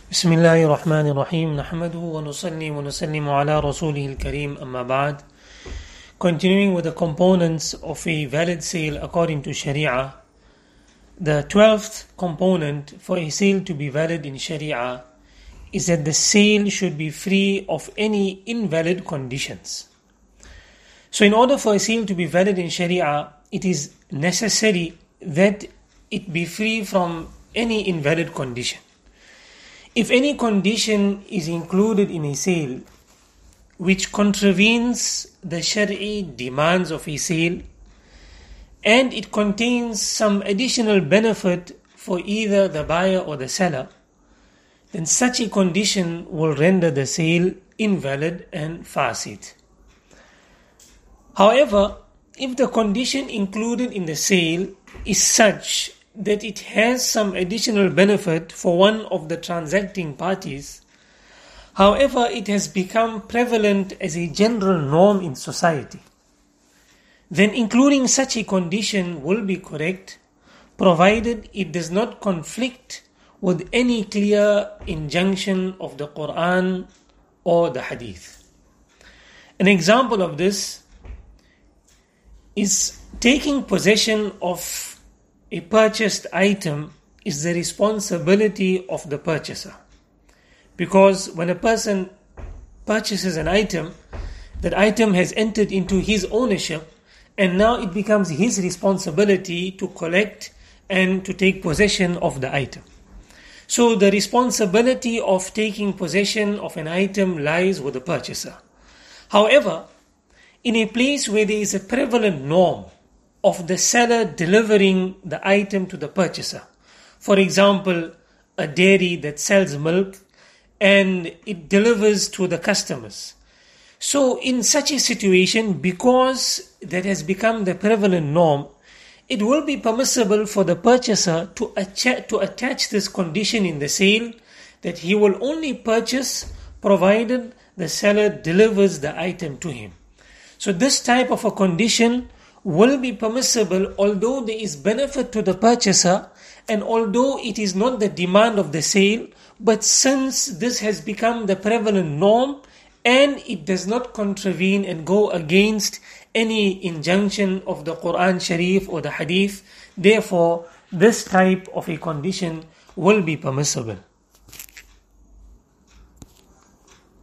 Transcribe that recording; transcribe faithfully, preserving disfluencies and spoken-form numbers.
بسم الله الرحمن الرحيم نحمده ونصلي ونسلم على رسوله الكريم أما بعد. Continuing with the components of a valid sale according to Sharia, the twelfth component for a sale to be valid in Sharia is that the sale should be free of any invalid conditions. So in order for a sale to be valid in Sharia, it is necessary that it be free from any invalid condition. If any condition is included in a sale which contravenes the Shari'i demands of a sale, and it contains some additional benefit for either the buyer or the seller, then such a condition will render the sale invalid and fasid. However, if the condition included in the sale is such that it has some additional benefit for one of the transacting parties, however, it has become prevalent as a general norm in society, then including such a condition will be correct, provided it does not conflict with any clear injunction of the Quran or the Hadith. An example of this is taking possession of a purchased item is the responsibility of the purchaser. Because when a person purchases an item, that item has entered into his ownership, and now it becomes his responsibility to collect and to take possession of the item. So the responsibility of taking possession of an item lies with the purchaser. However, in a place where there is a prevalent norm of the seller delivering the item to the purchaser, for example, a dairy that sells milk and it delivers to the customers. So in such a situation, because that has become the prevalent norm, it will be permissible for the purchaser to attach, to attach this condition in the sale that he will only purchase provided the seller delivers the item to him. So this type of a condition will be permissible although there is benefit to the purchaser and although it is not the demand of the sale, but since this has become the prevalent norm and it does not contravene and go against any injunction of the Quran Sharif or the Hadith, therefore this type of a condition will be permissible.